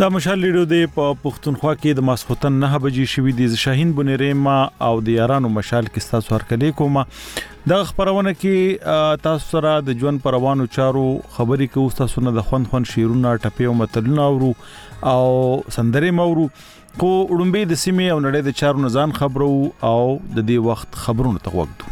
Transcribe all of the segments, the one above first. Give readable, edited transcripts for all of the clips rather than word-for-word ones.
دا مشال لیډو د پښتونخوا کې د ماسخوتن 9 بجې شوې د شاهین بنریما او د یارانو مشال کې تاسو ورکلې کومه د خبرونه کې تاسو سره د ژوند پروانو چارو خبرې کوو تاسو نه د خوند شیرونه ټپي او متلونه اورو او سندرې مورو کو وړمبه د سیمې او نړۍ د چارو نزان خبرو او د دې وخت خبرونه ته وګورو.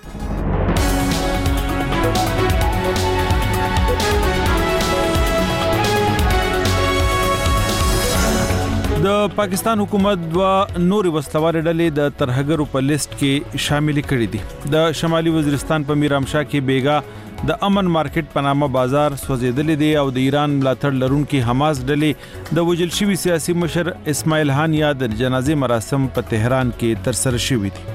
د پاکستان حکومت دوا نوري وسلوال ډلې د ترهګرو په لیست کې شامل کړي دي. د شمالي وزیرستان په میرامشاه کې بیګا د امن مارکیټ په نامه بازار سوځیدل دي او د ایران ملاتړ لرونکي حماس ډلې د وجل شوی سیاسي مشر اسماعیل هانیا د جنازې مراسم په تهران کې ترسره شوي دي.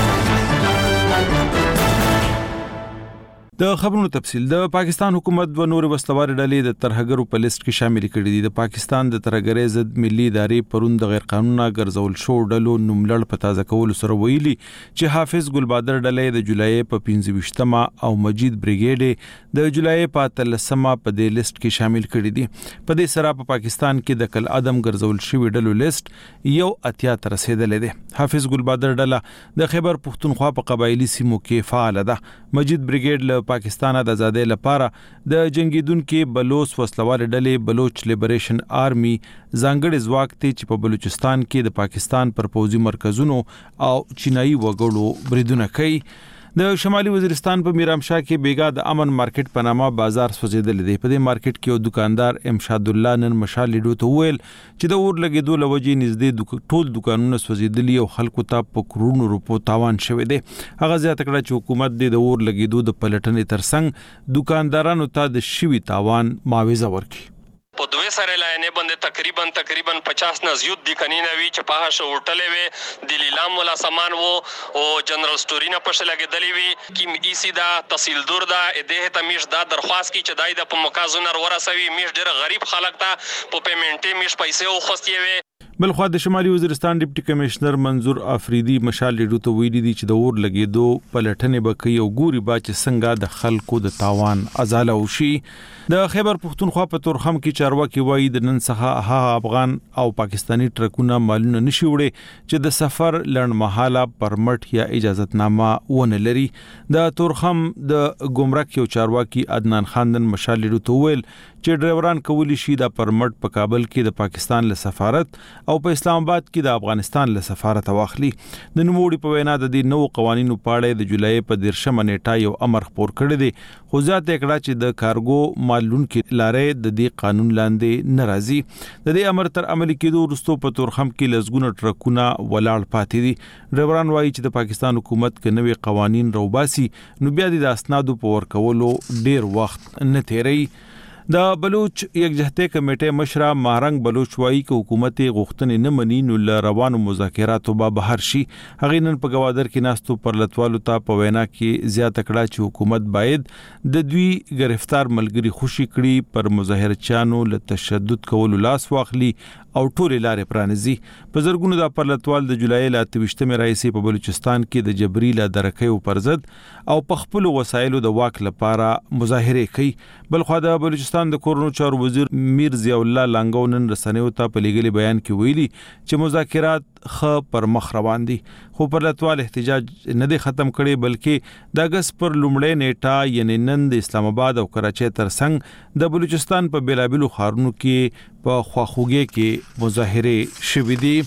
د خبرونو تفصیل د پاکستان حکومت و نور وسلوال ډلې د ترهګرو په لیست کې شامل کړي دي. د پاکستان د ترهګرۍ ضد ملي ادارې پروند غیر قانوني ګرځول شو ډلو نوملړ په تازه کول سره ویلي چې حافظ ګلبادر ډلې د جولای په 15مه او مجید بریګیډ د جولای په 13مه په دې لیست کې شامل کړي دي. په دې سره په پاکستان کې د کل ادم ګرځول شوی ډلو لیست یو اتیا تر رسیدلې ده. حافظ ګلبادر ډله د خیبر پښتونخوا په قبایلی سیمو کې فعال ده. مجید بریګیډ پاکستان د آزادۍ لپاره د جنگیدونکو بلوچ وسلوال ډلې بلوچ لیبریشن آرمي ځانګړي ځواک ته چې په بلوچستان کې د پاکستان پر پوځي مرکزونو او چینایي وګړو بریدونه کوي. د شمالي وزیرستان په میرامشاه کې بیګا د امن مارکیټ په نامه بازار سوځیدل دی. په دې مارکیټ کې یو دکاندار امشاد الله نن مشال لیډو ته ویل چې د اور لګیدو لوجې نږدې ټول دکانونه سوځیدلي او خلکو ته په کروڑونو روپو تاوان شوی دی. هغه زیاته کړه چې حکومت د اور لګیدو د پلټنې ترڅنګ دکاندارانو ته د شوی تاوان معاوضه ورکړي. په دوه سره لاینې باندې تقریبا 50 نه زیات د کنینه وی چې په هغه هوټل وی د لیلام ولا سامان وو او جنرال سټورینا په شل لګیدلی وی کیم ایسی دا تحصیلدار دا دغه تمیش دا درخواست کی چې دای د په مکازونر ورسوي میش ډیر غریب خلک ته په پیمنټي میش پیسې او خوستي وی. بلخوا د شمالي وزیرستان ډیپټي کمشنر منظور افریدي مشال لیډو ته ویلي دي چې د اور لګیدو پلټنې بکې او ګوري با چې څنګه د خلکو د تاوان ازاله وشي. د خیبر پښتونخوا په تورخم کې چارواکي وایي د نن څخه افغان او پاکستانی ټرکونه مالونه نشي وړي چې د سفر لړمحاله پرمټ یا اجازهتنامه ونه لري. د تورخم د ګمرک یو چارواکي عدنان خاندن مشال لیډو ته ویل چې ډرایوران کولی شي د پرمټ په کابل کې د پاکستان له سفارت او په اسلام آباد کې د افغانستان له سفارت واخلي. د نوموړي په وینا د دې نو قوانینو په اړه د جولای په 13مه نیټه یو امر خپور کړی دی. خو ځاته کړه چې د کارګو مالونکو لارې د دې قانون لاندې ناراضي. د دې امر تر عملي کېدو وروسته په تورخم کې لزګونه ټرکونه ولاړ پاتې دي. ډرایوران وایي چې د پاکستان حکومت کې نوې قوانين روباسي نو بیا د اسنادو په ورکولو ډیر وخت نه تیری. د بلوچ یکجهتۍ کمیټې مشره مارنګ بلوچ وایي چې حکومت غوښتنې نه مني نو روانو مذاکراتو به بهر شي. هغه نن په گوادر کې ناستو پر لټوالو ته په وینا کې زیاته کړه چې حکومت باید د دوی گرفتار ملګری خوشي کړي پر مظاهرچیانو له تشدد کولو لاس واخلي او ټول لارې پرانیزي. په زرګونو د پرلطوال د جولای ل 28مه راځي په بلوچستان کې د جبري ل درکې پر ضد او په خپل وسایلو د واک لپاره مظاهره کوي. بلخو د بلوچستان د کورونو چارو وزیر میر ضیاء الله لانګو نن رسنیو ته په لګلي بیان کې ویلي چې مذاکرات خ پر مخ روان دي. خو پرلطوال احتجاج نه دی ختم کړي بلکې د اگست پر لومړۍ نیټه یعنی نن د اسلام آباد او کراچۍ ترڅنګ د بلوچستان په بیلابلو ښارونو کې په خواخوږي کې مظاهره شوې دي.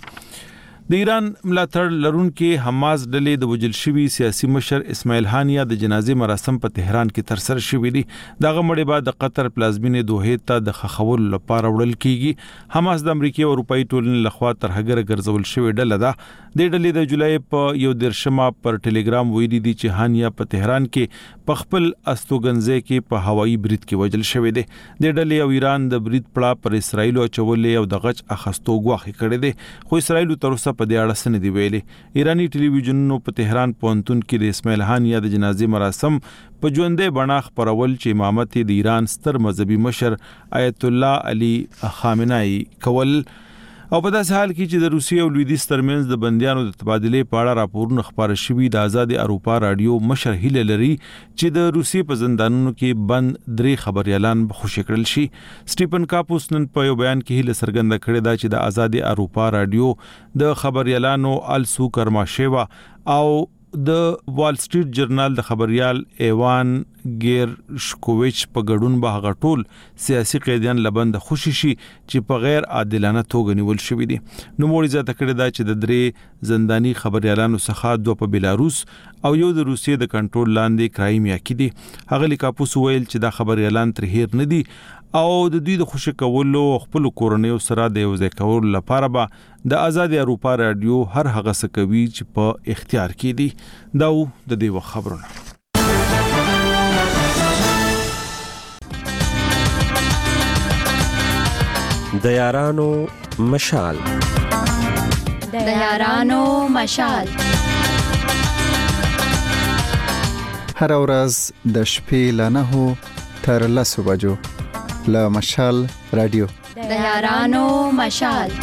د ایران ملاتړ لرونکي حماس ډلې د وجل شوی سیاسي مشر اسماعیل هانیا د جنازې مراسم په تهران کې ترسره شوې دي. دغه مړی بعد د قطر پلازمینې دوحې ته د خخول لپاره وړل کیږي. حماس د امریکای او اروپאי ټولنې لخوا ترهګر ګرځول شوی ډله ده. د ډلې د جولای په 13مه پر ټلګرام ویلي دي چې هانیا په تهران کې په خپل استوګنځي کې په هوایي برید کې وژل شوی دی. د ډلې او ایران د برید پړه پر اسرایل او چولې او د غچ اخستو غواخي کړی دی. خو اسرایل تر اوسه په دې اړه سن دی ویلي. ایرانی ټلویزیونونو په تهران پونتون کې د اسماعیل هانیا د جنازې مراسم په ژوندې بڼه خبرول چې امامت د ایران ستر مذهبي مشر آیت الله علي خامنه‌ای کول. او په داسې حال کې چې د روسیې او لویدیځ ترمنځ د بندیانو د تبادلې په اړه راپورونه خپاره شوي، د آزاد اروپا رادیو مشر هیله لري چې د روسیې په زندانونو کې بند 3 خبريالان خوشی کړل شي. سټیفن کاپوس نن په یو بیان کې هیله څرګنده کړې ده چې د آزاد اروپا رادیو د خبريالانو السو کرماشيوا او د وال سټریټ جرنال د خبريال ایوان ګیرشکوویچ په ګډون به هغه ټول سیاسي قیدیان لبند خوشی شي چې په غیر عادلانه توګه نیول شوی دي. نو موري زیاته کړې ده چې د 3 زنداني خبريالانو څخه 2 په بلاروس او یو د روسیې د کنټرول لاندې کرایمیا کې دي. هغه لیکاپوس ویل چې دا خبريالان تر هیر نه دي او د دوی د خوشی کولو خپل کورنیو سره د یو ځای کولو لپاره به د آزاد اروپا رادیو هر هغه څه کوي چې په اختیار کې دي. دا د دې خبرونه. د یارانو مشال. د یارانو مشال. هر ورځ د شپې ل 9 تر 10 بجو له مشال رادیو. د یارانو مشال.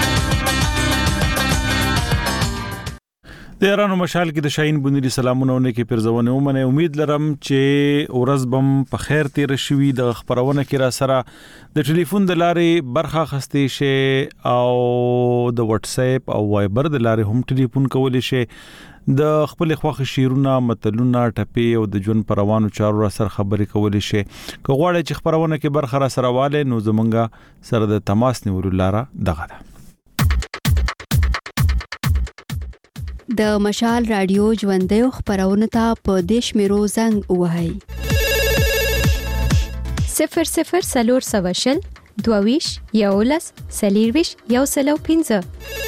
د یارانو مشال کې د شاهین بنيري سلامونه کې پرځونه ومنه. امید لرم چې ورځ بم په خیر تیر شوي. د خبرونه کې را سره د ټلیفون د لارې برخه خستې شي او د واتس اپ او وایبر د لارې هم ټلیفون کولای شي. د خپل خوخه شیرونه متلونه ټپي او د جون پروانو چارو سره خبرې کولای شي. که غواړئ چې خبرونه کې برخه را سره واله نو زمونږه سره د تماس نیولو لاره دغه ده. د مشال رادیو ژوندۍ خبرونه ته په دیش میرو زنګ وهاي 00 سلور سواشل دوویش یولس سلیرویش یوسلو 15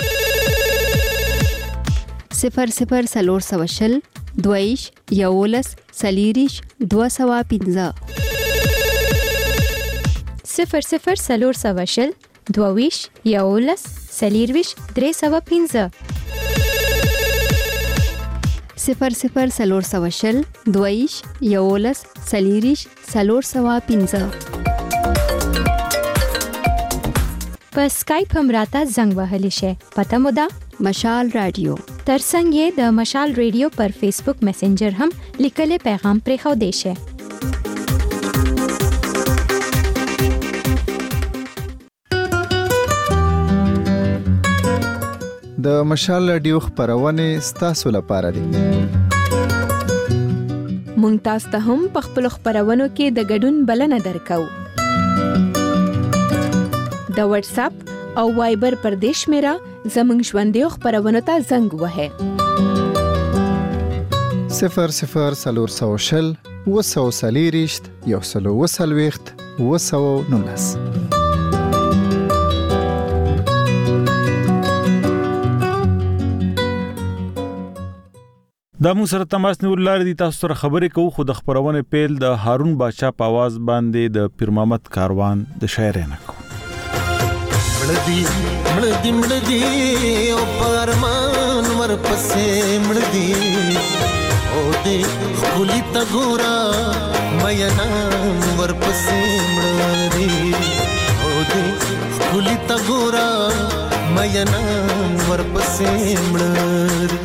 00 سلور سواشل دویش یولس سلیریش 215 00 سلور سواشل دوویش یولس سلیرویش 315 00 سلور سواشل دویش یولس سلیریش 315 په سکایپ هم راته زنګ وهلی شي. پته مو ده مشال رادیو. ترڅنګ یې د مشال رادیو پر فیسبوک میسنجر هم لیکلي پیغام پرې خو دی شي. د مشال رادیو خبرونه ستاسو لپاره دي. مونږ تاسو ته هم په خپل خبرونو کې د ګډون بلنه درکو. د واتس اپ او وایبر پر دیش میرا زمنګ ژوندۍ خبرونو ته زنګ وهه 00 سلور سواشل وسو سلیریشت یوسلو وسلويخت وسو نونس. دا مو سره تماس نیول لري دي. تاسو سره خبرې کوو خو د خبرونه پیل د هارون بادشاہ په आवाज باندې د پیر محمد کاروان د شاعرانه کو. مړدي او پرمان ور پسې مړدي او دې خولي تا ګورا مېنا ور پسې مړدي او دې خولي تا ګورا مېنا ور پسې مړدي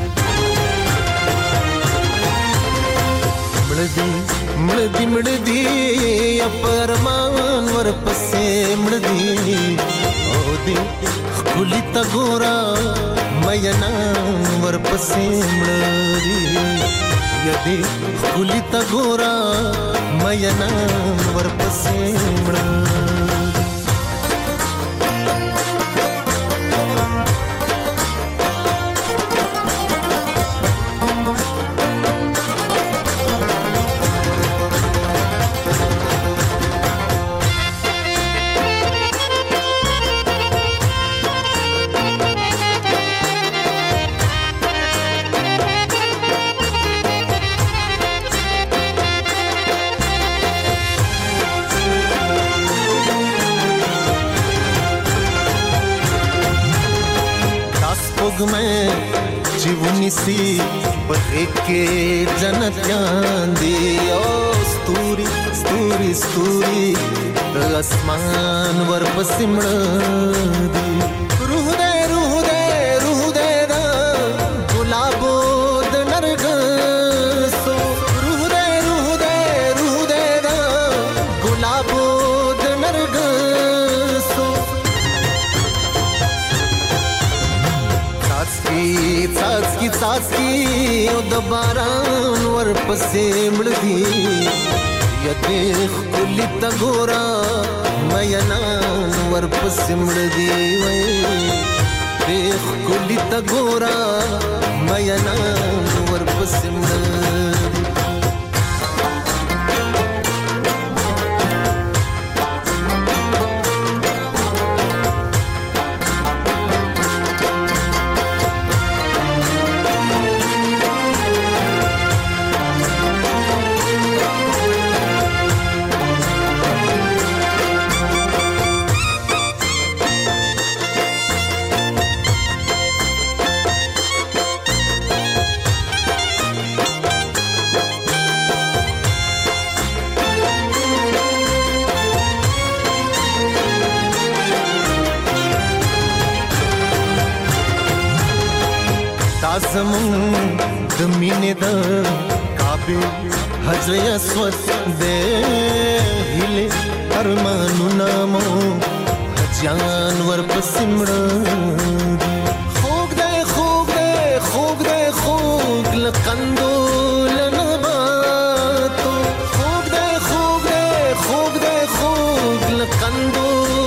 مړدي پرمان ور پسې مړدي او دې خولي تا ګورا مېنا ور پسې مړدي یا دې خولي تا ګورا مېنا ور پسې مړدي में जीवनी सी बहे के जन्नत यादी ओ स्तूरी स्तूरी स्तूरी आसमान वर पसिमड़ दी ساسي او د باران ورپسې مړ دي یدې خلی تا ګورا مینان ورپسې مړ دي وای دې خلی تا ګورا مینان ورپسې مړ دي زمون د مینې د کعبه حجر اسود دې هله ارمانونه مو حجان ورپسې مړ خوږ دې خوږ دې خوږ دې خوږ لقندو لنباتو خوږ دې خوږ دې خوږ دې خوږ لقندو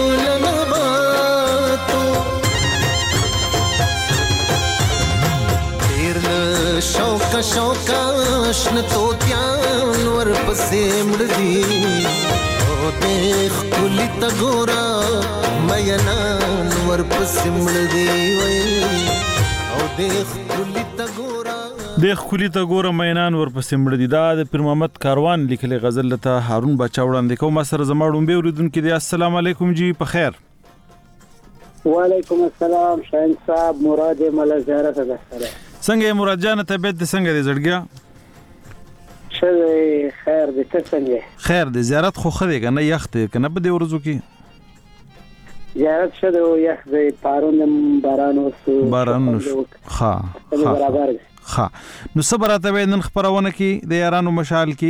شوکا شوکا شن توتیان ورپسې مړ دي او دیخ کلی تا ګورا مینان ورپسې مړ دي وای او دیخ کلی تا ګورا مینان ورپسې مړ دي. دا د پیر محمد کاروان لیکلي غزل ته هارون بچا وړاندې کوم. سره زما ډومبه اوریدونکو دي السلام علیکم جی په خیر. وعلیکم السلام شاهین صاحب مراد مل زیارت ده سره څنګه مراد جان طبيعت څنګه دې زړګیا شه خیر دې څنګه خیر دې زیارت خو خدي کنه یخت کنه په دې ورځو کې زیارت شه دې یخ دې پارون باران ها برابر ها نو صبرته نن خبرونه کې د یارانو مشال کې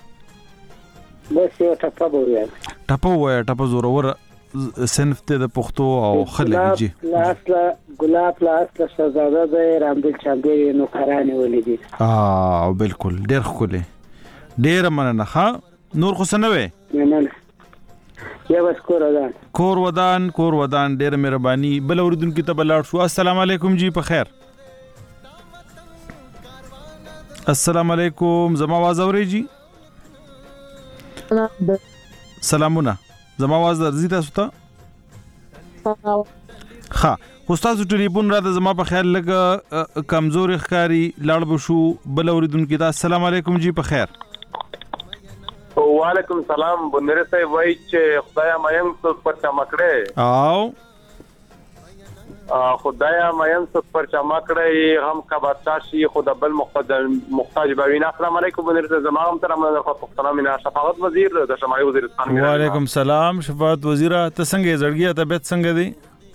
بس یو ټپه زورور صنف ته د پښتو او خلک جی ګلاب لاس شهزاده د رامبل چاندې نو کرانه ولیدي او بالکل ډېر خولي ډېر مننه ها نور خو سنوي نه یا بس کور ودان ډېر مهرباني بل اوریدونکو ته بلاړ شو. السلام علیکم جی په خیر. السلام علیکم زما आवाज اوري جی سلامونه زما आवाज درځي تاسو ته ها استاد ټلیفون را د زما په خیال لګ کمزور ښکاری لاړ بشو بل اوریدونکو ته السلام علیکم جی په خیر. وعلیکم السلام بندره صاحب وای چې خدایا مایم څو پر چمکړې او خدایا مایم څو پر چمکړې هم کا بادشاہي خدا بل محتاج بوینا. السلام علیکم بندره زما هم تر مننه خو پښتنه مینا شفاعت وزیر د شمالي وزیرستان. وعلیکم السلام شفاعت وزیره ته څنګه زړګیا طبيعت څنګه دی؟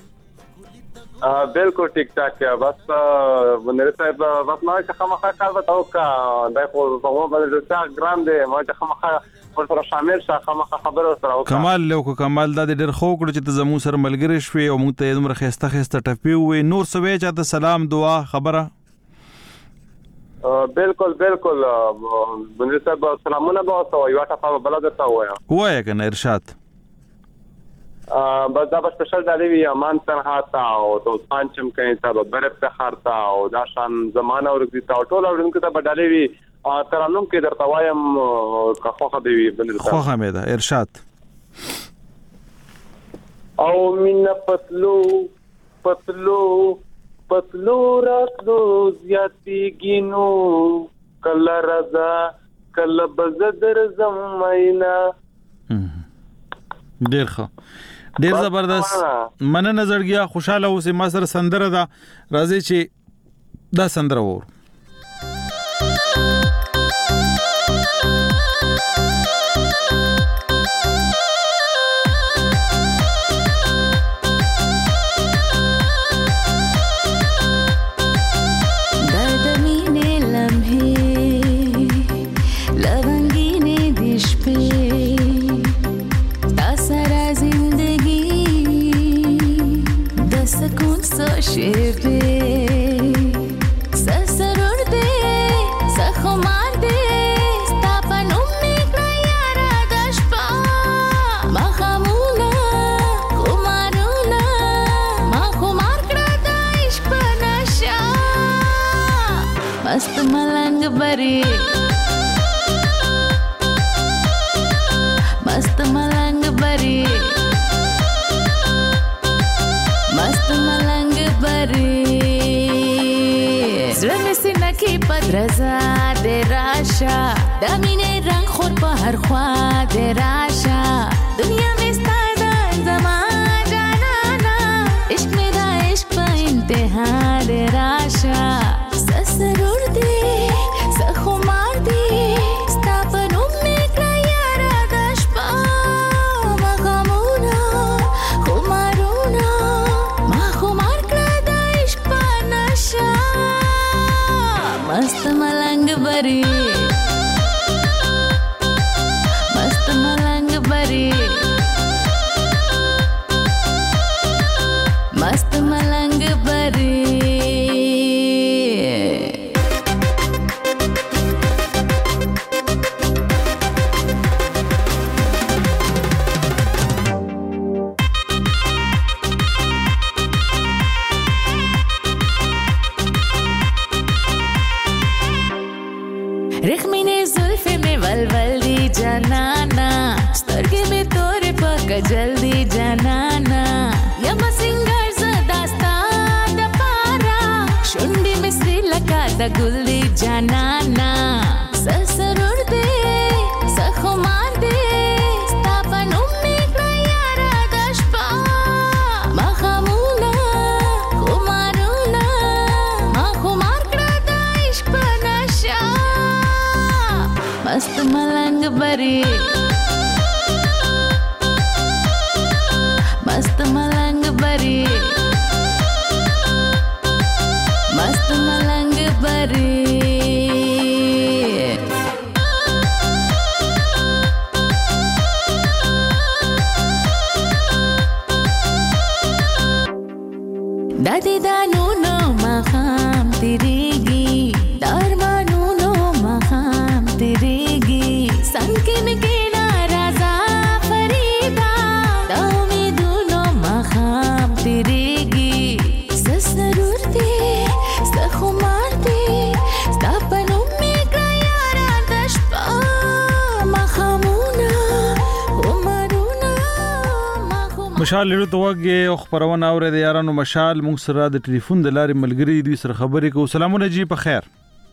بالکل ٹھیک ٹھاک بس بندره صاحب بس ما چې خامخا کار وتاو کا دای خو په مو باندې څا ګرام دی ما چې خامخا ورته شامل شاه خامخا خبر سره کمال له کمال د ډېر خو کړ چې ته زمو سره ملګری شوي او موږ ته عمر خسته ټپی وي نور سوي چې ته سلام دعا خبره بالکل بندره صاحب سلامونه به تاسو یو ټاپه بلد ته وای کنه ارشاد بس دا سپیشل دالوی امان تنها تا او تو پانچم کین تا بر افتخار تا او دا شان زمانہ ورګی تا ټول اورونکو ته بدالوی ترانم کې درته وایم خو دی بندر خو حمیدا ارشاد او من پتلو راتلو زیاتی گینو کله رضا کله بزدر زمینا ډیر ښه ډیر زبردست مننه زړګیا خوشاله اوسې ما سره سندره ده راځي چې دا سندره وور Shibe, sasa बरी मस्त मलंग बरी मस्त मलंग बरी زړه سي نکي پدرزا د راشا د مینې رنگ خور په هر خوا د راشا دنیا مې ستاده زما جانانا عشق مې دا عشق په انتها د راشا سسرور دی سخمار دی ستا په نوم مې کړه یاره د شپه مغمونه خمارونه ما خمار کړه د عشق په نشه मस्त मलंग बरी मस्त मलंग बरी मस्त मलंग बरी रेखमीने जुल्फे में वलवल दी जनाना स्टर्गे में तोरे पक जल्दी जनाना यम सिंगर ज़दास्ता दपारा शुंडी में श्रीलंका द गुल्दी जनाना ससरुर दे सखुमार दे स्तापन उम्मी क्लायारा दशपा मखमूना खुमारूना मखुमार क्रादा इश्क नशा मस्त मलंग बरी मस्त मलंग बरी मस्त मलंग बरी दादी दानू नो मखाम तिरेगी दारमानू नो मखाम तिरेगी संकिन के नाराजा फरीदा दामी दूनो मखाम तिरेगी ससरुर दे सखुमार दे स्तापनो में कायारा दशपा मखामुना उमरुना مشال لرو توګه او خبرونه اوره د یارانو مشال موږ سره د ټلیفون د لارې ملګری دوی سره خبرې کوو. سلامونه جی په خیر.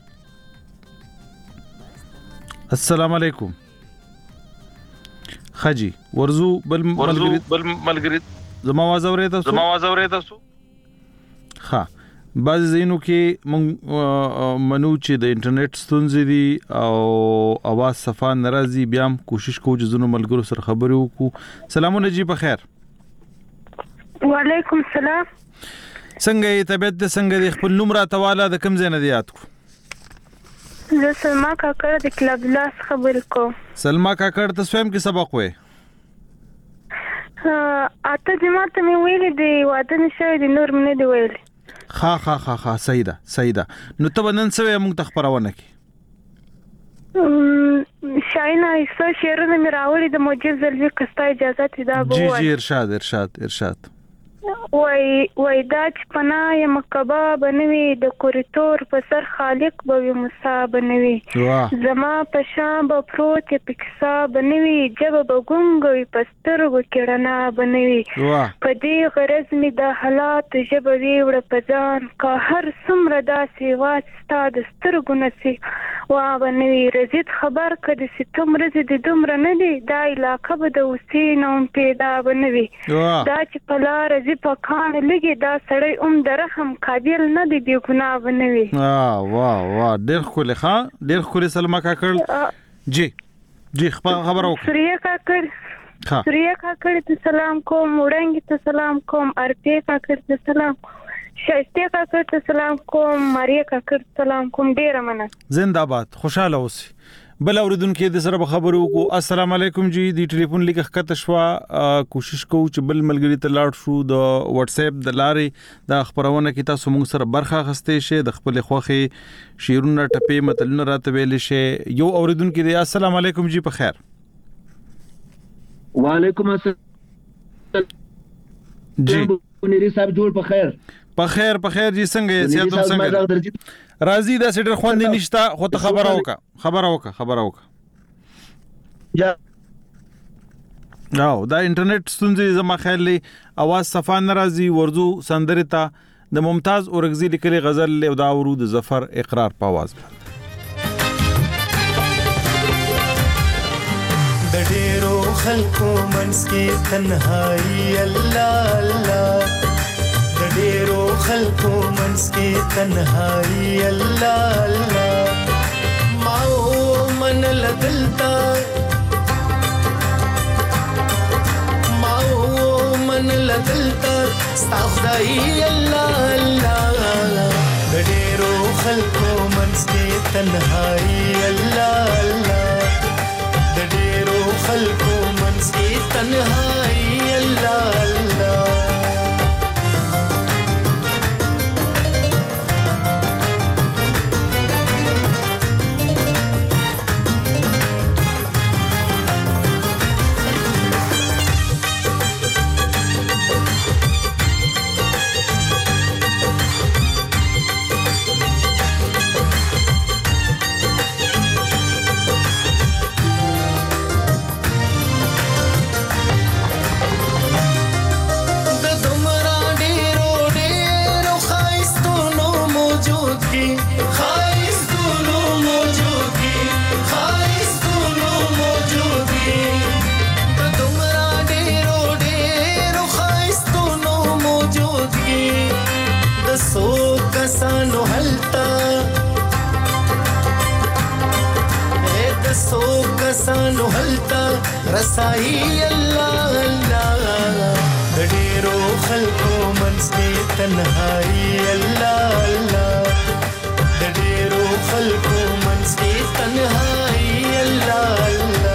السلام علیکم. خجی ورزو بل ملګری زما आवाज اورې تاسو ها بعض زینو کې مونږ منو چې د انټرنیټ ستونزې دي او आवाज صفه ناراضي بیا هم کوشش کوو چې زونو ملګرو سره خبرې وکړو. سلامونه جی په خیر. وعلیکم السلام. څنګه یې طبيعت د څنګه د خپل نوم را تواله د کم ځای نه دی یاد کو؟ زه سلما کاکړ د کلب لاس خبرې کوم. سلما کاکړ ته سویم کې سبق وې؟ اته جماعت مې ویلې دی واده نشوي د نور مې نه دی ویلې. ها صحیح ده نو ته نن سوې موږ ته خبرونه کی شاینه ایسو شعرونه مې راوړي د موجز زلوی کستا اجازه تی دا بو جی ارشاد وای دا چې پنا یم مکبا بنوي د کوریتور په سر خالق به موسی بنوي زما په شام به پروت پکسا بنوي جب به ګونګوي پستر وکړنا بنوي په دې غرض می د حالات جب ویوړ پځان کا هر څومره داسې واستا د سترګو نسی وا بنوي رزید خبر کړي چې تم رزید دومره نه دی دا علاقه به د حسینوم پیدا بنوي دا چې پلا رزید په کان لګي دا سړی درهم قابل نه دی بی ګناه بنوي. واه ډېر خو سلمہ کاکړ جی خبر وکړه. سوریه کاکړ ته سلام کوم، وړنګ ته سلام کوم، ارپی کاکړ ته سلام، شایسته کاکړ ته سلام کوم، ماریا کاکړ ته سلام کوم. ډیره مننه. زنده باد. خوشاله اوسئ. بل اوریدونکو د سره خبرو کو. السلام علیکم جی. دی ټلیفون لیک خطه شوا کوشش کوو چې بل ملګری ته لاړ شو د واتس اپ د لارې د خبرونه کې تاسو موږ سره برخه غستې شي د خپل خوخي شیرونه ټپې متلونه راته ویل شي. یو اوریدونکو دی السلام علیکم جی په خیر. وعلیکم السلام جی. نری صاحب جوړ په خیر. په خیر جی څنګه یې سیادت څنګه راضی دا سټر خوندې نشتا خو ته خبره وکا یا نو دا انټرنیټ ستونزې زما خیال لې اواز صفا ناراضي ورزو سندره تا د ممتاز اورغزي لیکلي غزل له دا ورود ظفر اقرار په आवाज د ډېرو خلکو منځ کې تنهایی الله الله د ډېرو خلکو منځ کې تنهایی الله الله ما من لدلتا من لدلتا ستا خدای الله الله د ډېرو خلکو منځ کې تنهایی الله الله د ډېرو خلکو منځ کې تنهایی الله الله کسانو هلتا سو کسانو هلتا رسائی الله الله د ډېرو خلکو منځ کې تنهایی الله الله د ډېرو خلکو منځ کې تنهایی الله الله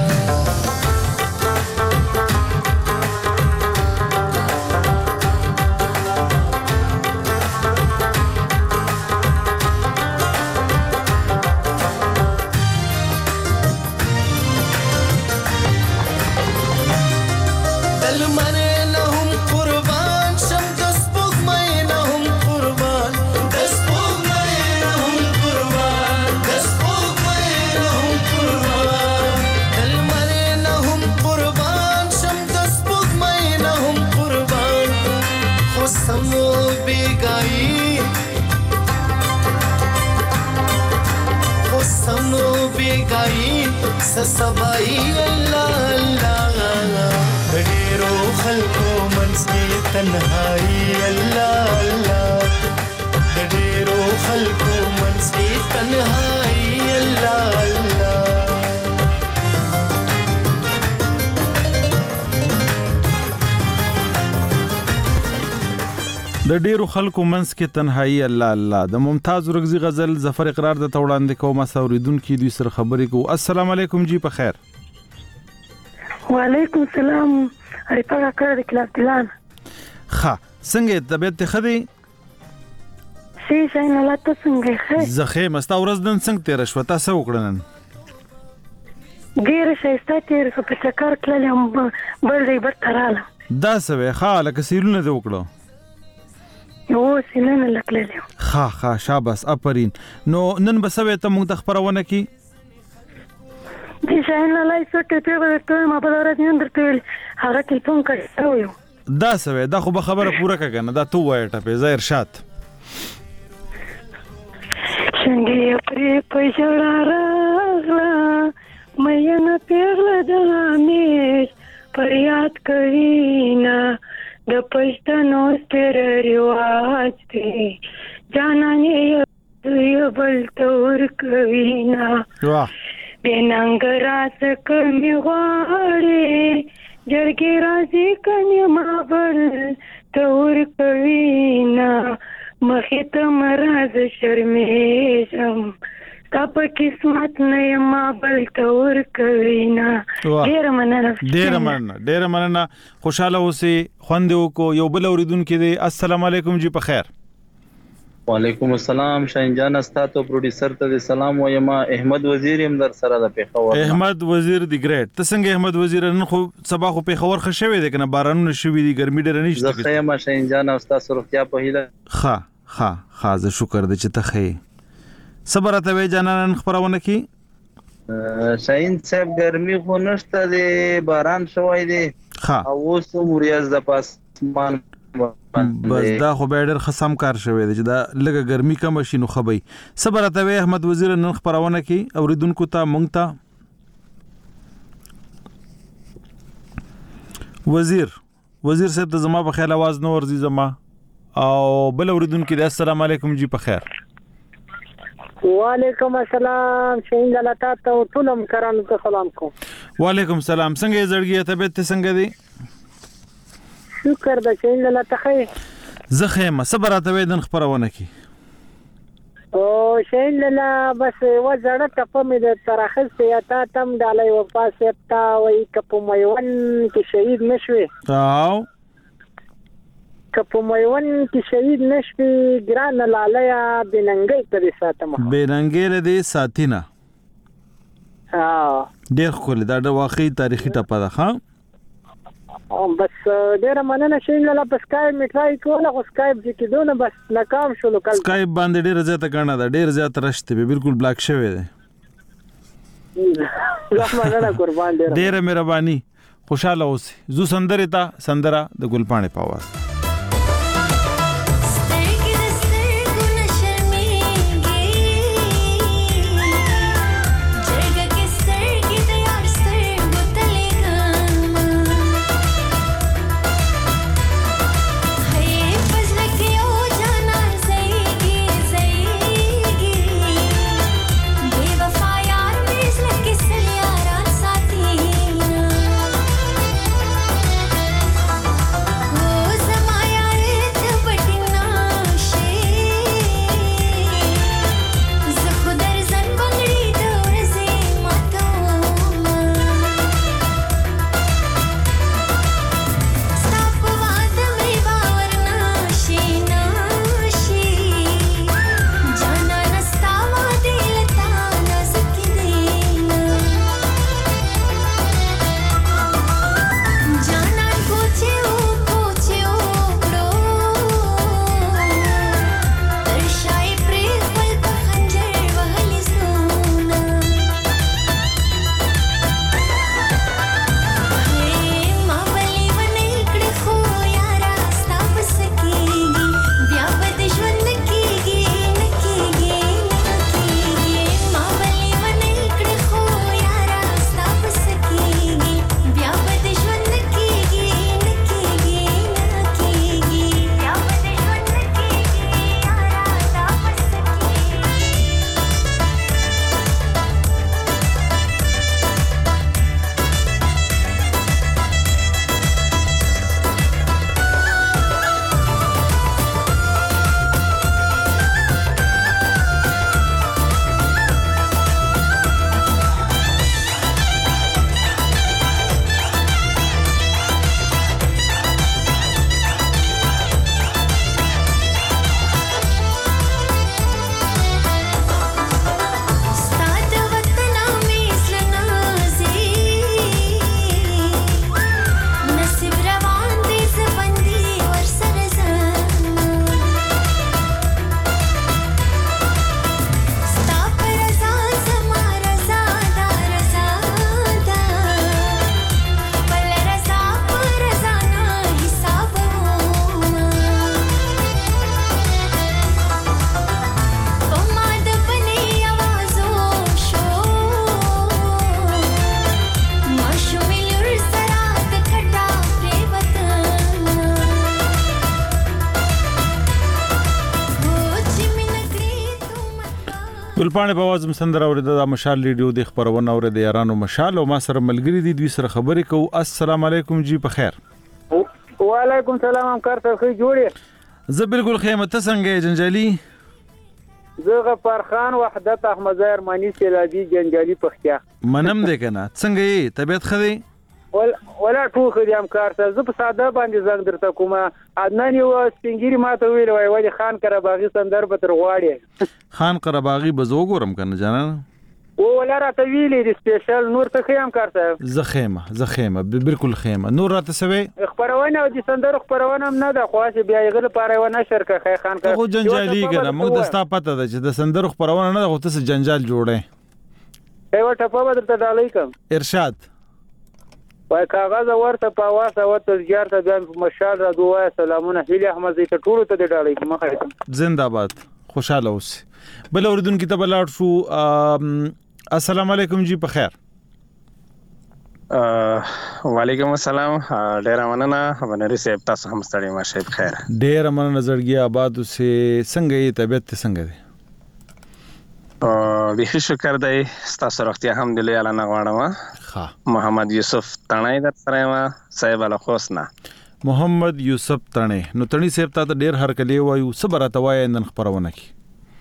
سبای الله الله د ډېرو خلکو منځ کې تنهایی الله الله د ډېرو خلکو منځ کې تنهایی الله الله د ډیرو خلکو منځ کې تنهایی الله الله د ممتاز اورغزي غزل ظفر اقرار د توړاندې کوم سوریدونکو دوی سره خبرې کو السلام علیکم جی په خیر وعلیکم السلام ریپا کړه د کلاس دلان ښه څنګه طبيعت خدي شي نه لاته څنګه زخه مستا ورځ دن څنګه تیر شو تاسو وکړنن ډیر شایسته تیر په چکر کړلم بل دی برتراله دا سوي خاله کسیرونه دی وکړو یو سینه لکللې ها شاباس اپرین نو نن بسوي ته موږ د خبرونه کی دي ځان لای څه ته ورته ما په لاره دي اندرته هغه ټلیفون کړو دا سوي دا خو به خبره پوره کړه دا تو وای ټپه زه ارشاد څنګه پرې پېژړا راغلا مې نه پیغله د امیر پر یاد کړینا د پښتنو ستر رواج دی جانانې یو بل تور کوینا بننګ راس کمې غواړي جرګې راځي کني ما بل تور کوینا مخې ته مرز شرمېږم تا په قسمت نه ما بل تور کوینا ډېر مننه خوشاله اوسې خوند وکړو یو بل اوریدونکو دی السلام علیکم جی په خیر وعلیکم السلام شاهین جان استاتو پروډوسر ته سلام وایم احمد وزیر هم در سره د پیښور احمد وزیر دی ګریټ ته څنګه احمد وزیر نن خو سبا خو پیښور خښوي دی کنه بارانونه شوي دي ګرمي ډېر نشته زه یم شاهین جان استاسو روغتیا په هیله ښه زه شکر دې چې ته ښه صبر ته وی جانان خبرونه کی شاهین صاحب ګرمي خو نشته دی باران شوی دی او اوس مریاض د پاسمان بس دا خو به ډېر خصم کار شوی دی چې دا لګه ګرمي کم شي نو خبي صبر ته وی احمد وزیر نن خبرونه کی اوریدونکو ته مونږ ته وزیر صاحب ته زما په خیال आवाज نو ورزي زما او بل اوریدونکو د السلام علیکم جی په خیر وعلیکم السلام شاهین لاله ته ټولم کرانو ته سلام کوم وعلیکم السلام څنګه زړګي طبيعت څنګه دی شکر د شاهین لاله ته زه خیمه صبر ته ویدن خبرونه کی او شاهین لاله بس و زړه ټپه مې د ترخص یا تا تم ډالۍ و پاسه تا وای کپ مېون کې شهید نشوي او کپ مېون کې شهید نشوي ګران لاله یا بننګي ته ساتمه بننګي له ساتینا ډېر خول دا د واقعي تاریخي ټپه ده ها بس ډېر مننه شاهین لاله په سکایپ می ټرای کوله خو سکایپ چې کېدونه بس ناکام شو لوکل سکایپ باندې ډېر زیاته غاڼه ده ډېر زیات رشته به بالکل بلاک شوی دی زما قربان ډېر مهرباني خوشاله اوسې زو سندره تا سندره د ګلپاڼې په आवाज ګلپاڼې په आवाज مسندر اورید د مشال ریډیو د خبرونه اورید یارانو مشال او ما سره ملګری دي دوی سره خبرې کوو السلام علیکم جی په خیر وعلیکم السلام همکار ته خې جوړې زه بالکل خیمت څنګه جنجالي زه غفار خان وحدت احمد ارمانی سیلادي جنجالي پختیا منم دې کنه څنګه یې طبيعت خدي ولا ټوخه دي هم کار ته زه په ساده باندې زنګ درته کوم عدنان یو سپینګيري ماته ویل وای خان قرباغي سندر به تر غواړي خان قرباغي به زه وګورم کنه جانان او ولا راته ویلې د سپیشل نور ته خیم کارته زخیمه بالکل خیمه نور راته سوي خبرونه او د سندر خبرونه هم نه ده خو چې بیا یې غل پاره و نشر کا خان کا خو جنجالي کنه موږ د ستا پته ده چې د سندر خبرونه نه ده خو ته جنجال جوړه ایو ټپه بدر ته ډالۍ کوم ارشاد وای کاغذ ورته په واسه ورته زیار ته بیا مشال را دوه سلامونه هیله احمد زی ته ټولو ته ډالۍ کوم خیر زنده‌باد خوشاله اوس بل اوردون کې ته بلاړ شو السلام علیکم جی په خیر وعلیکم السلام ډیر مننه بنری صاحب تاسو هم ستړي ما شي بخیر ډیر مننه زړګي آباد سه څنګه یې طبيعت څنګه دی به شکر دی تاسو روغتیا هم دلې اعلان غواړم ها محمد یوسف تڼای در سره ما صاحب له خوسنا محمد یوسف تڼای نو تڼي صاحب ته ډیر هر کلی وایو صبر اتوای نن خبرونه کی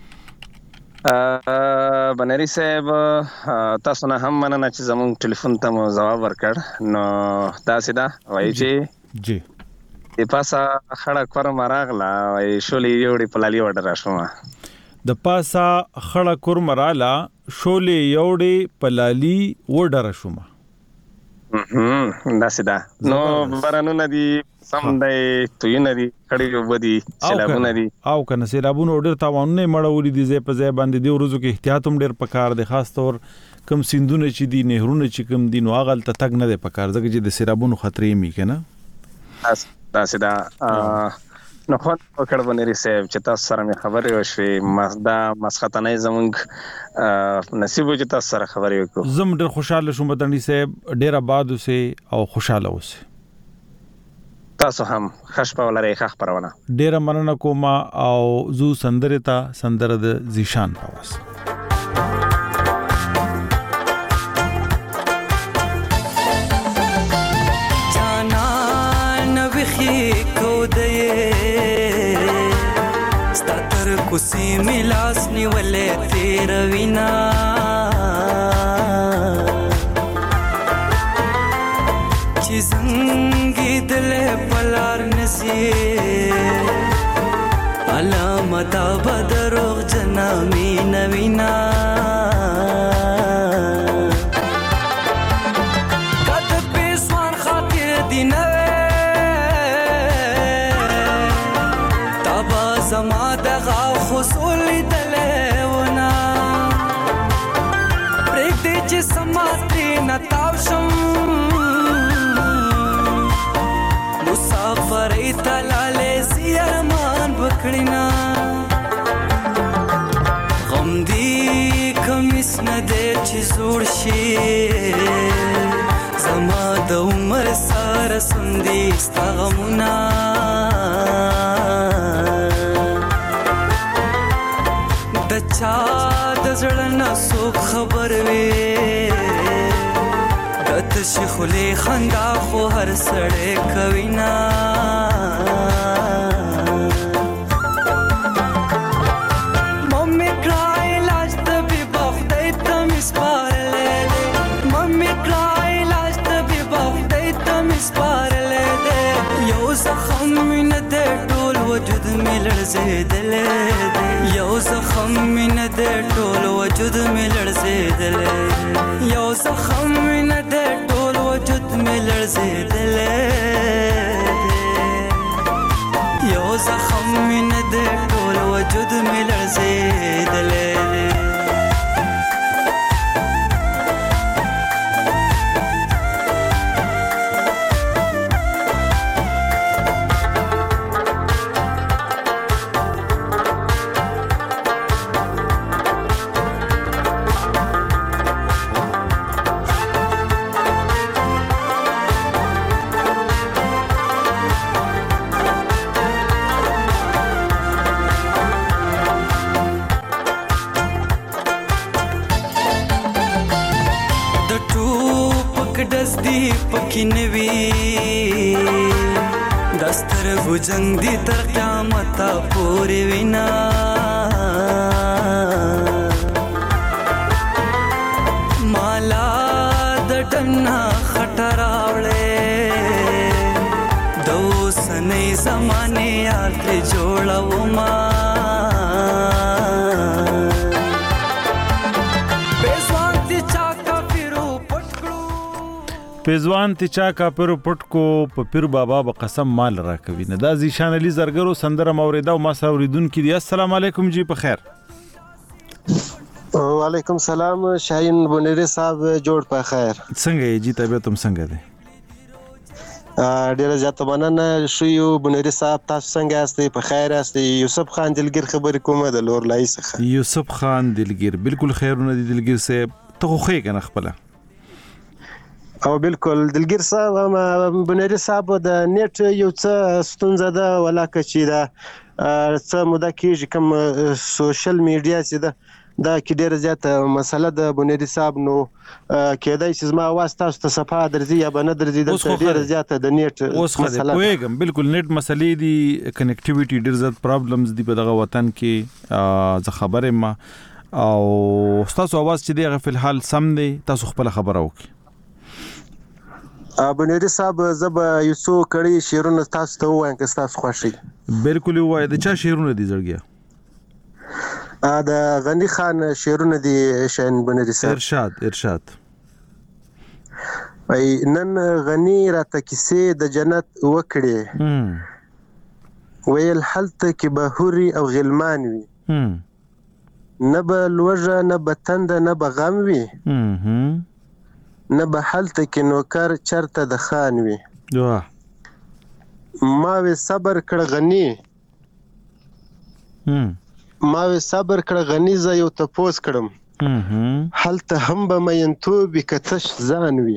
بنری صاحب تاسو نه هم مننه چې زموږ ټلیفون ته مو جواب ورکړ نو دا سیدا وایي چې جی د پاسا خړه کور مراغلا وایي شولې یوړي پلالي وډر راشوما د پاسا خړه کور مرالا شولې یوړي پلالي وډر راشوما دا سیدا نو برانو ندی سم دی تو ندی کړي ودی سیلابونه دي او کنه سیلابونه ډېر تاوانونه مړولې دي زې په ځای باندې دی ورځو کې احتیاط هم ډېر پکار دی خاص طور کم سیندونه چې دي نهرونه چې کم دي نو هغه ته تک نه دی پکار ځکه چې د سیلابونو خطرې می کنه دا سیدا نو خو کړه بنری صاحب چې تاسو سره مې خبرې وشوي مزدا مسختنه زمونږ نصیب چې تاسو سره خبرې وکړو زم ډېر خوشاله شوم بدني صاحب ډېر آباد اوسه او خوشاله اوسه تاسو هم خشپه ولري ښه خبرونه ډېر مننه کوم او زو سندره د زیشان پاوس جانا نوخي کو کوسی ملاس نیولې تیر وینا چې زنګي دل پلار نسی علامت بدروغ جنامي نوینا کد پیسوان خاطر دی زما دغه خصول دلونه پرېږ دې چې سماتري نتاو شم مسافرۍ ته لاړې سي ارمان وکړینا غم دې کمیس نه دی چې زوړ شي زما د عمر سره سندي ستا غمونه چا د زړه نه څوک خبر وي د تشخلې خندا خو هر سړی کوي نه ممې کړای لاج طبي بخدای ته مې سپارلی دی ممې کړای لاج طبي بخدای ته مې سپارلی دی یو زخم مې نه دی ټول وجود مې لړزېدلی دی یو زخم مې نه دی ټول وجود مې لړزېدلی یو زخم مې نه دی ټول وجود مې لړزېدلی یو زخم مې نه دی ټول وجود مې لړزېدلی جنگ دی تر قیامت پوری وینا مالا د ټنا خټراوړې ښار ته جوړوما پیزوان تی چا کاپرو پټ کو په پیر بابا به قسم مال را کوي نه دا زیشان علی زرګرو سندره موریدا او ما سوریدون کی دی. السلام علیکم جی په خیر. وعلیکم سلام شاهین بونری صاحب جوړ په خیر. څنګه جی طبیعت هم څنګه دی؟ ډیره زیاته مننه شو بونری صاحب تاسو څنګه یاست؟ په خیر یاست؟ یوسف خان دلګر خبرې کومه د لور لای څخه. یوسف خان دلګر بالکل خیرونه دي دلګر صاحب ته خو خې کنه خپل او بالکل دلګر صاحب بنيري صاحب د نیټ یو څه ستونزه ده ولاکه چې دا څه موده کېږي کوم سوشل میډیا چې دا کې ډېر زیاته مسله د بنيري صاحب نو کېدای چې زما आवाज تاسو ته صفه درځي یا به نه درځي د ډېر زیاته د نیټ مسله وګم بالکل نیټ مسلې دي کنیکټیویټي ډېر زیات پرابلمز دي په دغه وطن کې زه خبره ما او تاسو आवाज چې دی غو فلحال سم دی تاسو خپل خبره وکړئ. بنيري صاحب زب یوسو کړي شیرونه تاسو ته وایم که تاسو خوښي. بالکل وای د چا شیرونه دي زړګیا؟ د غنی خان شیرونه دي شاهین بنيري صاحب. ارشاد وای نن غنی راته کیسې د جنت وکړي ویل حلته کې بهوري او غلمان وي نه به لوژه نه به تند نه به غم وي نه به حلته کې نوکر چرته د خان وي ما وی صبر کړ غنی زه یو تپوس کړم حلته هم به مینتوبې کتش ځان وي.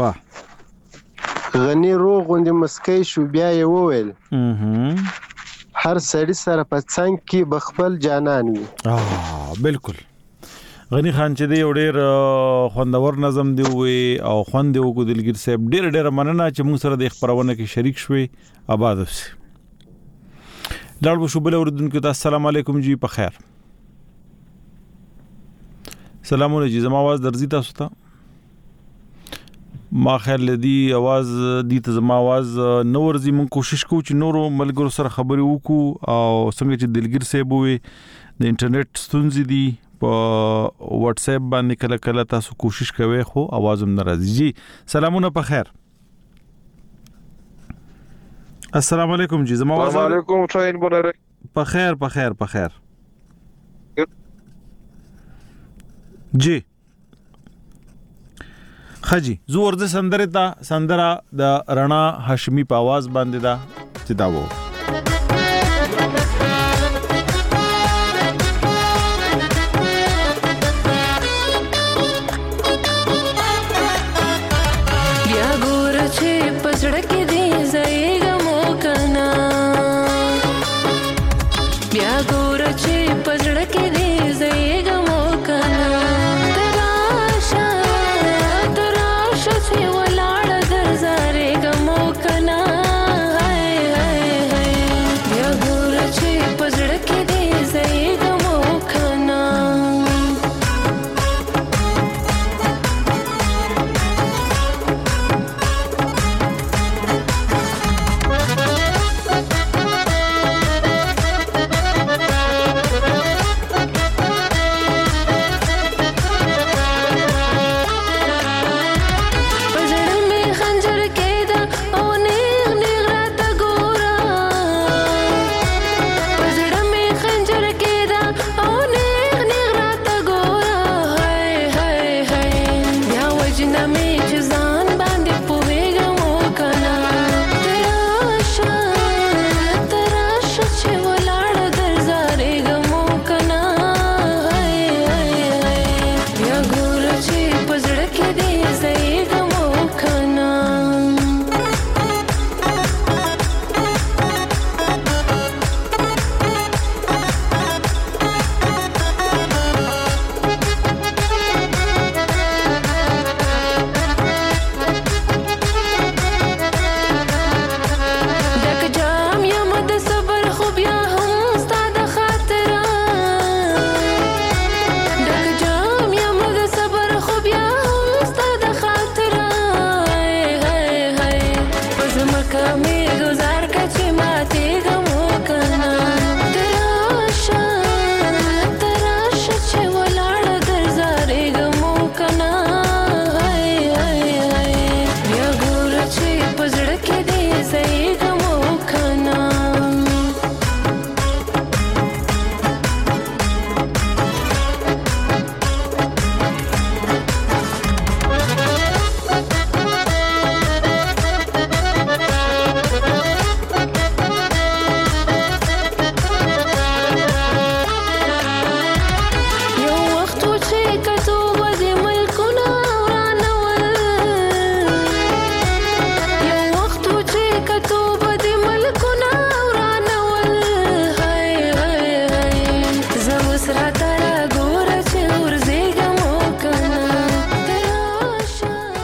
غنی روغ غوندې مسکی شو بیا یې وویل هر سړي سره په څنګ کې به خپل جانان وي. بالکل غنی خان چې دی یو ډېر خوندور نظم دی وي او خوند دی وکړو دلګر صاحب ډېر مننه چې موږ سره د خبرونه کې شریک شوي. آباد اوسئ. لاړ شو بل اوردونکو ته السلام علیکم جی په خیر. سلامونه جی زما आवाज درځي تاسو ته؟ ما خیر لدی आवाज دي ته زما आवाज نور زی مون کوشش کوو چې نورو ملګرو سره خبرې وکړو او څنګه چې دلګر صاحب وي د انټرنیټ ستونزې دي په واتس اپ باندې کله کله تاسو کوشش کوئ خو आवाज هم ناراضي. جی سلامونه په خیر. السلام علیکم جی زما आवाज علیکم شاهین بونری په خیر جی خجی زور د سندره د رڼا هاشمی په आवाज باندې دا چې دا وو ولاړ در زاره ګمو کنا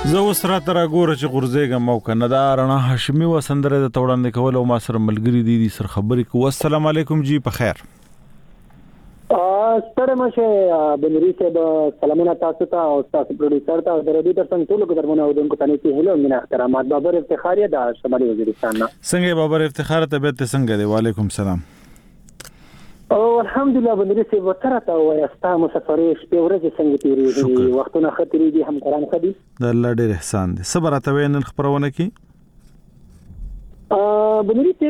زه اوس راته راګوره چې غورځېږم او کنه دا رڼا هاشمي و سندره د توړاندې کول او ما سره ملګری دي سره خبرې کوو. السلام علیکم جی په خیر. ستړی مشه بنوري صاحب، سلامونه تاسو ته او تاسو پروډوسر ته او د ریډیو ترڅنګ ټولو قدرمنو اودونکو ته نیکی هلو مینا احترامات. بابر افتخاریه د شمالي وزیرستان نه. څنګه بابر افتخار طبیعت څنګه دی؟ وعلیکم سلام. او الحمدلله بنوري صاحب وترته واستا مسافرې شپې ورځې څنګه تیریږي؟ وختونه خطرې دي، همکاران خدي د الله ډېر احسان دي. صبر راته وینن خبرونه کی بنوري صاحب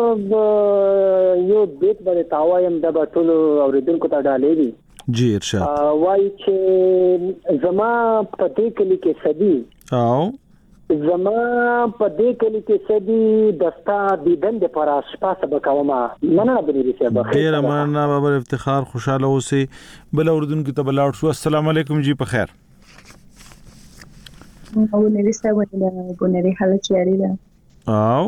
یو بیت باندې تاوایم د ټول اوریدونکو ته ډالې دي. جی ارشاد. وای چې زما په دې کلی کې سدي او زما په دې کلی کې سدي دستا دیدن د پراش پاسه بکوما مننه بنوري صاحب. ډیر مننه بابر افتخار، خوشاله اوسئ. بل اوریدونکو ته بلاړ شو. السلام علیکم جی په خیر. بنوري صاحب بنوري حالت یاري ده او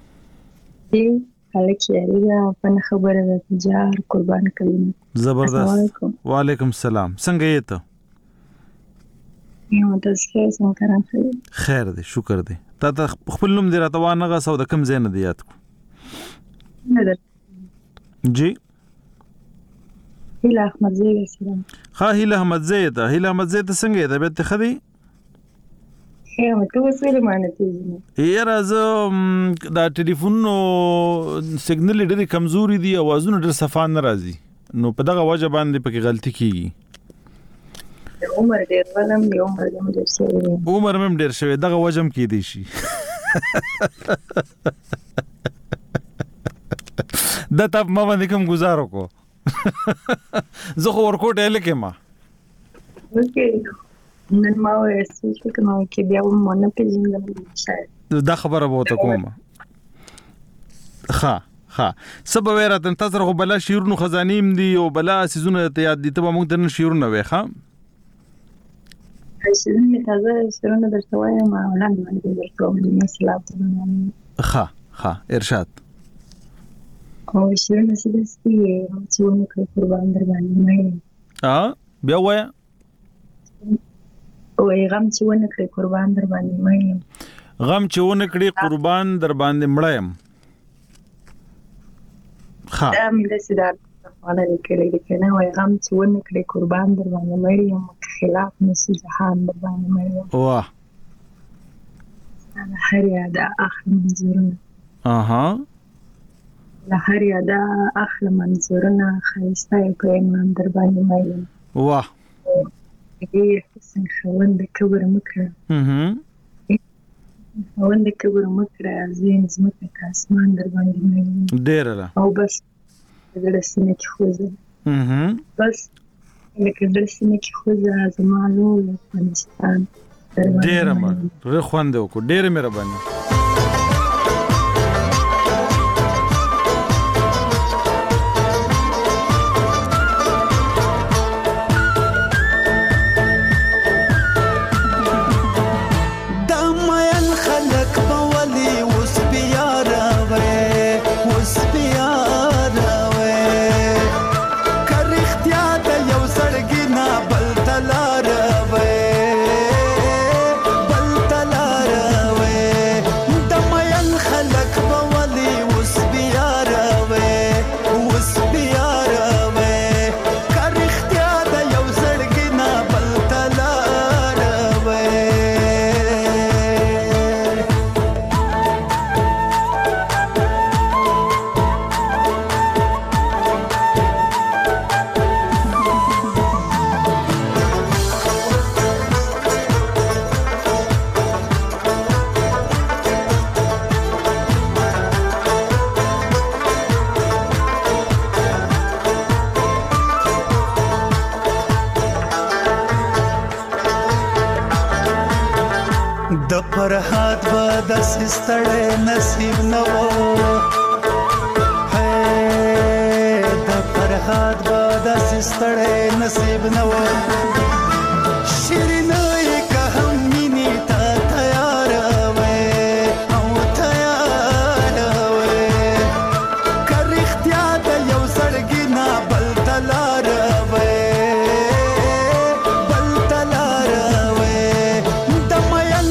هلک یاري ده په خبره ده تجار قربان کړم. زبردست. وعلیکم السلام. څنګه یې ته؟ یو تاسو څنګه خیر دی، شکر دی. تا خپل نوم دی راته وانه غسو د کوم ځای نه دی یاد کو؟ جی هیله احمدزی سلام. ها هیله احمدزی ته. هیله احمدزی ته څنګه یې طبیعت خدي؟ یاره زه دا ټلیفون سیګنل ډېر کمزوري دي، اوازونه ډېر صفا نه راځي، نو په دغه وجه باندې پکې غلطي کیږي. عمر ډېر ولم دی، عمر مم ډېر شوی، دغه وجه هم کېدی شي. دا تا ما باندې کوم گزار وکړو. زه خو ورکوټ هلکې ما نن ما وایسته چې کومه کې بیا مونږ په ځینګل شاید دا خبره به ته کومه. ها سبا ورته تاسو خو بلا شیرونو خزانیم دي او بلا سيزونه ته یاد دي، ته موږ درن شیرونه وې ښا شیرونه می تازه شیرونه درته وایم وړاندې باندې درته کوم مثلا ها ارشاد. او شیرونه سدستي چې ونه کړ قربان در باندې مې بیا وای او غم چې ونه کړی قربان در باندې مړ یم. غم چې ونه کړی قربان در باندې مړ یم. ها دا مې د سیدار خپل لیکلي دي کنه، وای غم چې ونه کړی قربان در باندې مړ یم، خلاف نشي جهان در باندې مړ یم. واه هر یاده اخر منظورونه هر یاده اخر منظورونه خیسته په ایمان در باندې مړ یم. واه حسن خوند کبر مکره خوند کبر مکره زین زمکه کاسمان در باندې مې ډیر لا او بس دغه سینه کې خوځه بس لکه دغه سینه کې خوځه زمانو افغانستان ډیر ما خوند وکړه. ډیر مهرباني. فرحات به د سستړې نصیب نه وو، د فرحات به د سستړې نصیب نه وو. شیرینه که هم مینې ته تیار وې او تیار وې، که رښتیا د یو زړګي نه بل ته لار وې بل ته لار وې، د مین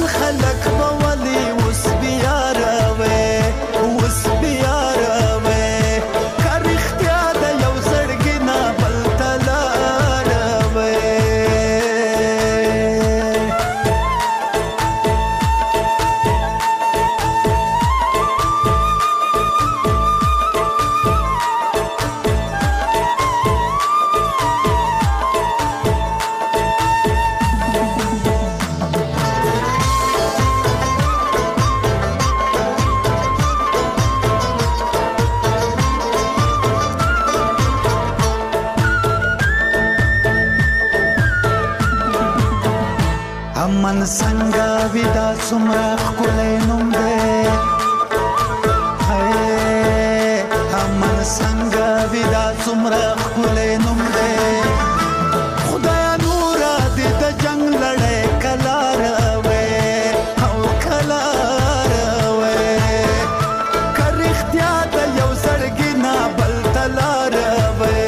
امن څنګه ودا څومره ښکلی نوم دی امن څنګه ودا څومره ښکلی نوم دی خدای نوره دې د جنگ لړۍ کله راوې او کله راوې که رښتیا د یو زړګي نه بل ته لاروې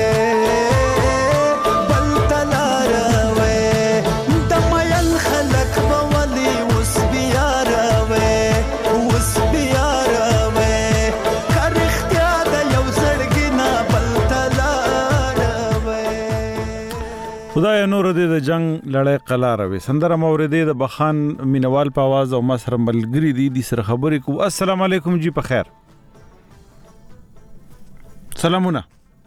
بل ته لاروې د مین خلک به ولې اوس بیا راوې اوس بیا راوې که رښتیا د یو زړګي نه بل ته لاروې خدای نور دې د جنگ لړۍ قلاروي سندره موردې د بخان مینوال په आवाज او مسر ملګری دي سره خبرې کو. السلام علیکم جی په خیر سلامونه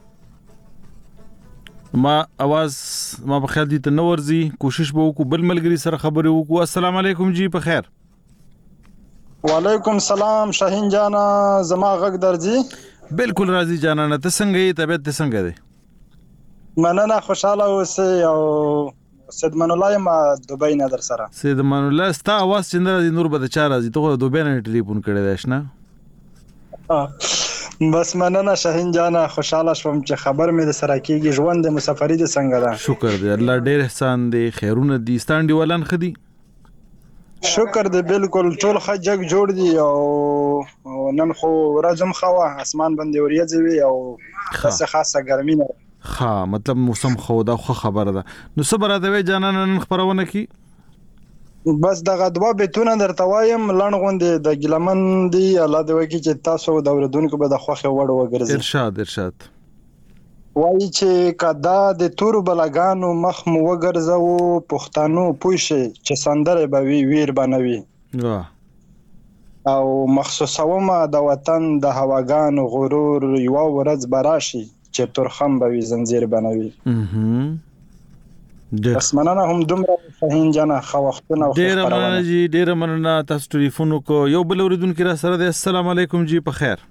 ما आवाज ما په خیال دي ته نو ورزي کوشش به وکړو بل ملګری سره خبرې وکړو. السلام علیکم جی په خیر وعلیکم سلام شاهین جانا زما غږ درځي بالکل راځي جانا نه ته څنګه یې طبيعت ته څنګه دی مننه خوشاله اوسې او سید من الله ما دوبۍ نه در سره سید من الله ستا आवाज څنګه راځي نور به چا راځي ته دوبۍ نه ټلیفون کړی دی شنه بس مننه شاهین جانا خوشاله شوم چې خبر مې د سره کېږي ژوند د مسافرۍ د څنګه ده شکر دی الله ډېر احسان دی خیرونه دي ستانډي ولن خدي شکر دی بالکل ټول خجک جوړ دي او نن خو راځم خوا اسمان باندې وریځي وي او خاصه ګرمي نه ها مطلب موسم خو دا خو خبره ده نو صبر راځي جانا نن خبرونه کی بس دغه دوا بهتونه درته وایم لړ غوندې د ګلمن دی الله دې وکړي چې تاسو د اوردونکو به د خوخه وړ وګرځي ارشاد وایي چې کدا د تور بلګانو مخ مو وګرځو پښتنو پوښي چې سندره به وی ویر بنوي او مخصوصومه د وطن د هواګانو غرور یو ورځ براشي چې ترخم به وی زنجیر بنوي بس مننه هم دومره شاهین جانا خو وختونه ډیر مننه جی ډیر مننه تاسو ټلیفون کو یو بل اوریدونکو را سره د السلام علیکم جی په خیر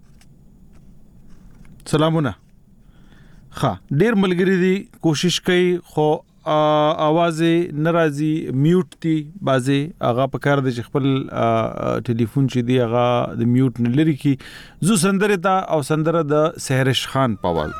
سلامونه ها ډیر ملګری دي کوشش کوي خو आवाज ناراضي میوټ دي بازي هغه په کار د خپل ټلیفون چې دی هغه د میوټ نه لري کی زو سندره تا او سندره د سحرش خان په आवाज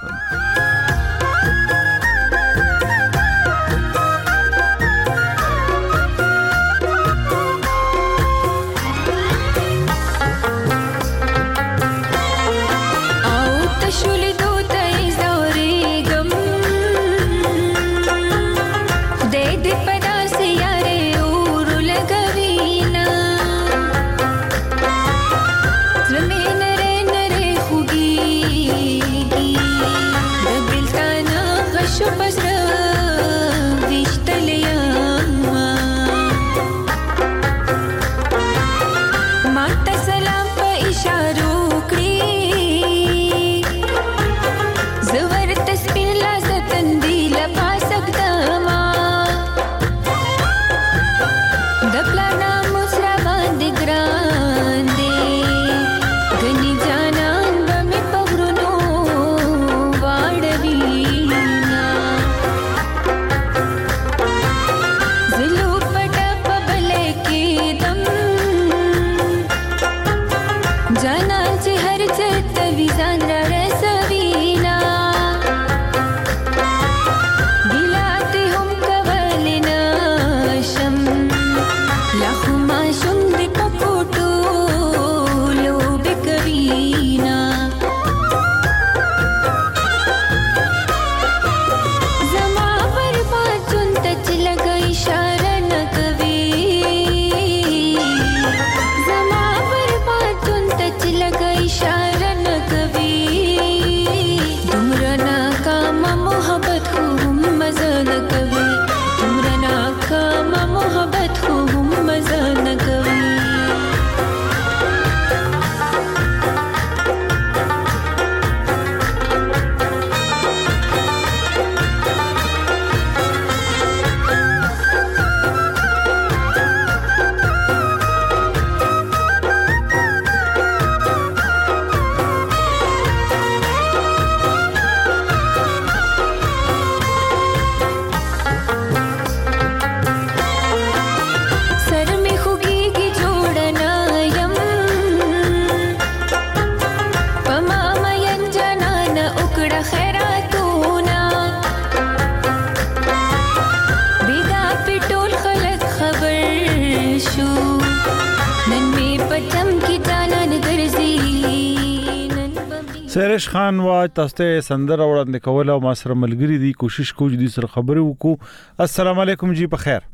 سریش خان وا تاسو ته سندره وړاندې کول او ما سره ملګری دي کوشش کوم دي سره خبرې وکړو. السلام علیکم جی په خیر.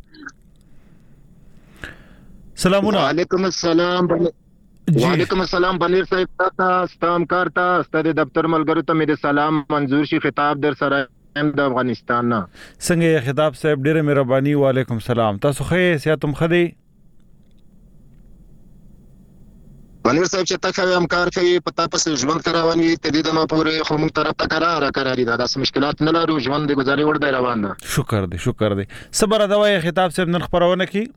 سلامونه. وعلیکم السلام. وعلیکم السلام بنیر صاحب تاسو ستام کارتا ستاسو دفتر ملګرو ته مې سلام منظور شي خطاب در سره د افغانستان نه. څنګه خطاب صاحب ډیره مهرباني. وعلیکم السلام. تاسو ښه سیاتم خدي بنیر صاحب چې تاسو هم کار کوي پتا پس ژوند کراوانی ته دې د ما پورې خو موږ طرف ته قرار دي دا مشکلات نه لرو ژوند د گزارې ور دی روان ده. شکر دی صبر دوايي خطاب صاحب نن خبرونه کی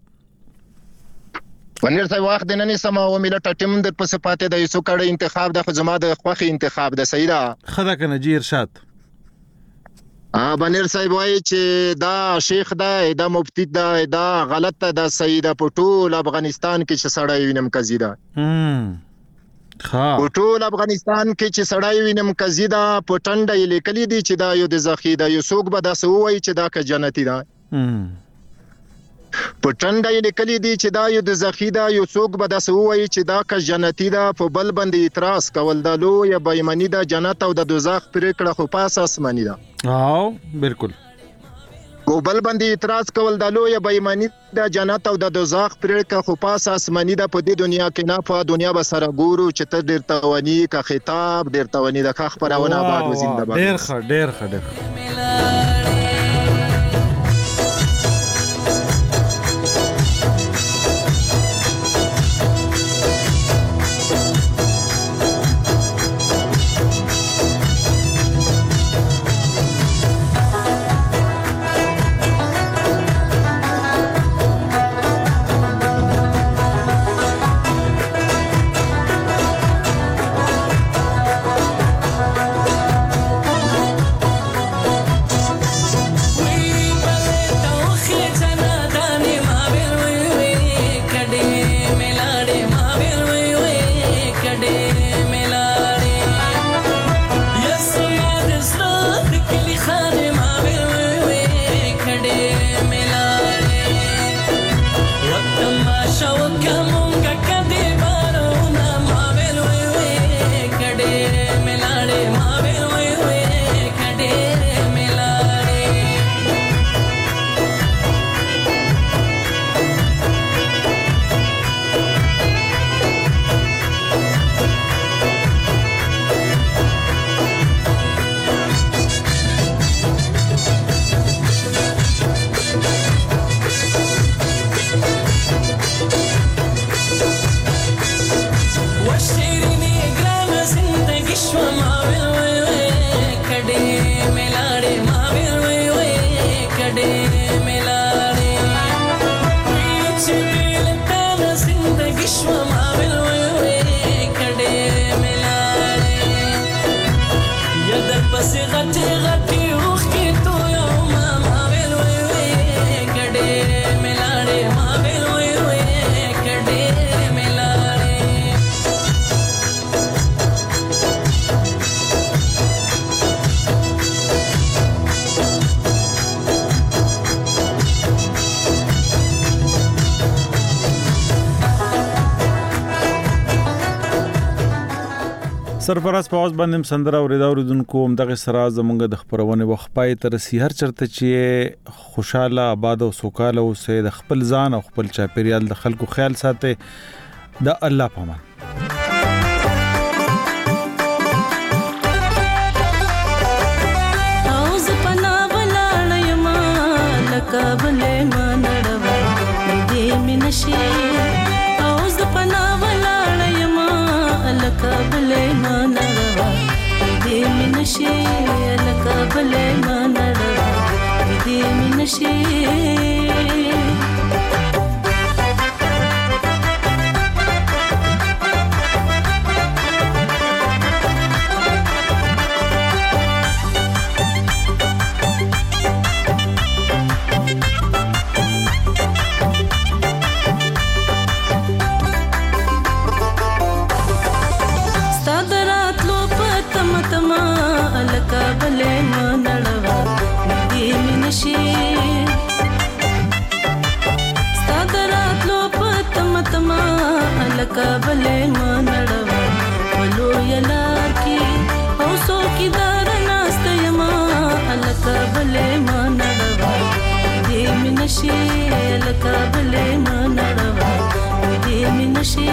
بنیر صاحب وخت نه سم او ملت ټیم د پس پاتې د یسو کړه انتخاب د خزما د خوخي انتخاب د سیدا خدا کنه جی ارشاد. بنیر صاحب وایي چې دا شیخ دا مفتی دا غلط ده سیدا په ټول افغانستان کې چې سړی وینم کزیدا په ټول افغانستان کې چې سړی وینم کزیدا په ټنډه لیکلي دي چې دا یو د زخیدا یو څوک به دا سووي چې دا که جنتی ده په ټنډه لیکلي دي چې دا یو د زخیدا یو څوک به دا سووي چې دا که جنتی ده په بل باندې اعتراض کول د لوی بېمنی د جنت او د دوزخ پرېکړه خو پاس آسماني ده او بالکل کو بل باندې اعتراض کول د لوی بېمنی د جنت او د دوزخ پرېکړه خو پاس آسماني ده په دې دنیا کې نه په دنیا به سره ګورو چې ته ډېر توانی کا خطاب ډېر توانی د ښه خبرونه آباد وزنده باد ډېر ښه سرفراز په اوس باندې سندره اوریدونکو هم دغه سره زمونږ د خبرونه وخت پای تر سحر چرته چې خوشاله آباد او سوکاله اوسه د خپل ځان او خپل چاپیریال د خلکو خیال ساتي د الله په امان. Kabale manadawa, walu yala ki. نشي لکه بلې منړوا دې مې نشي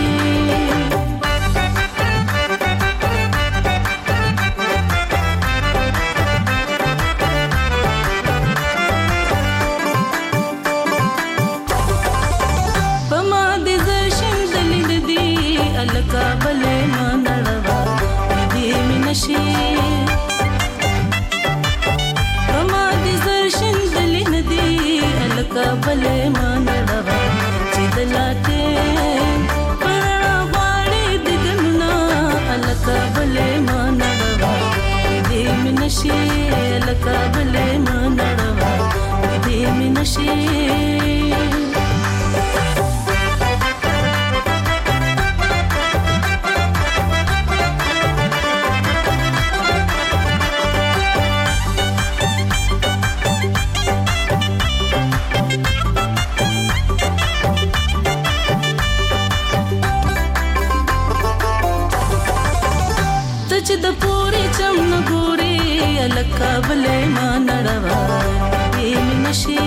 پما دې زشن دلید دي لکه بلې منړوا دې مې نشي کابلې مانړوا چې دلاته پرنا باندې دګنا الکابلې مانړوا دې منشي الکابلې مانړوا دې منشي چې د پوری چمن ګوري الکابلې مانړوا دې منشي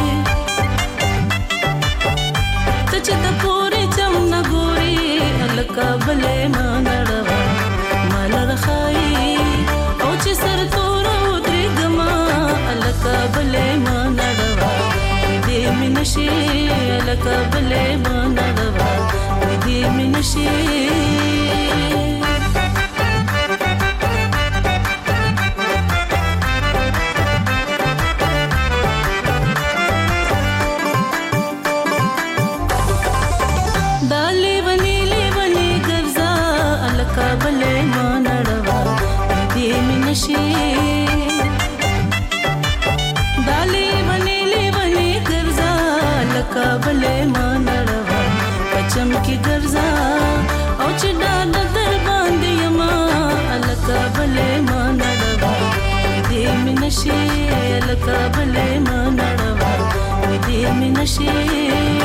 چې د پوری چمن ګوري الکابلې مانړوا مالر خای او چې سر تور درګما الکابلې مانړوا دې منشي الکابلې مانړوا دې منشي کابلې مانړوا دې منشي دالي بنيلي بني ګرځا لکابلې مانړوا پچم کې ګرځا او چې ډاډ در باندې یما لکابلې مانړوا دې منشي لکابلې مانړوا دې منشي